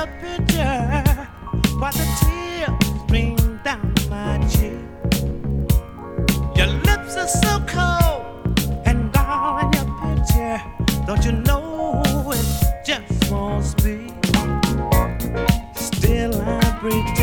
picture while the tears stream down my cheek. Your lips are so cold and darling, your picture, don't you know it just won't speak. Still I breathe.